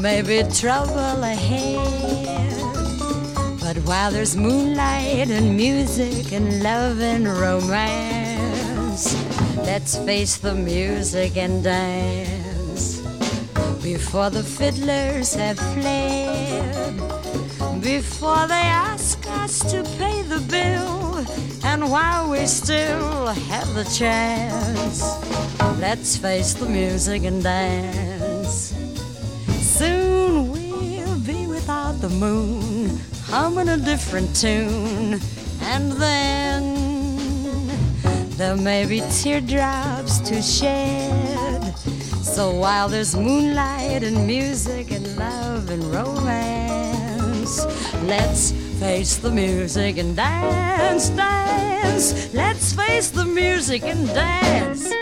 may be trouble ahead, but while there's moonlight and music and love and romance, let's face the music and dance before the fiddlers have fled, before they ask us to pay the bill, and while we still have the chance, let's face the music and dance. Soon we'll be without the moon, humming a different tune, and then there may be teardrops to shed. So while there's moonlight and music and love and romance, let's face the music and dance, dance. Let's face the music and dance.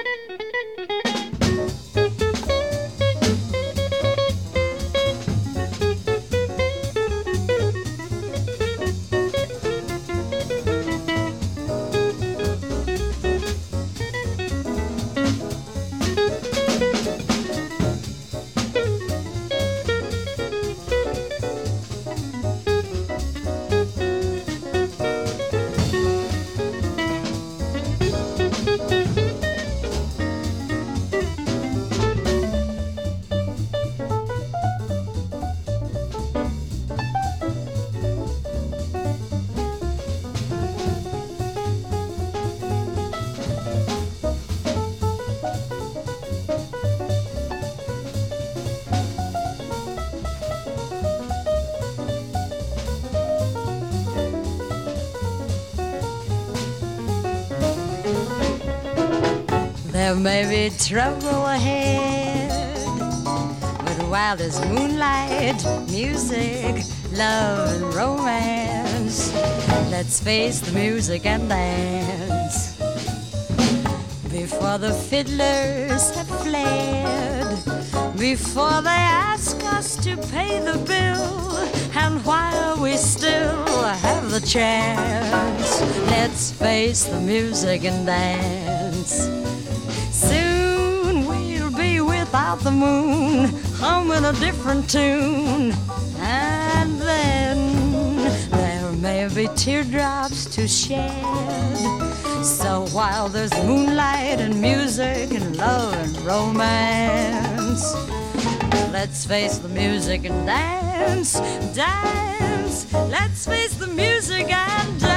There may be trouble ahead, but while there's moonlight, music, love and romance, let's face the music and dance before the fiddlers have fled, before they ask us to pay the bill, and while we still have the chance, let's face the music and dance. Soon we'll be without the moon, humming a different tune, and then there may be teardrops to shed. So while there's moonlight and music and love and romance, let's face the music and dance, dance. Let's face the music and dance.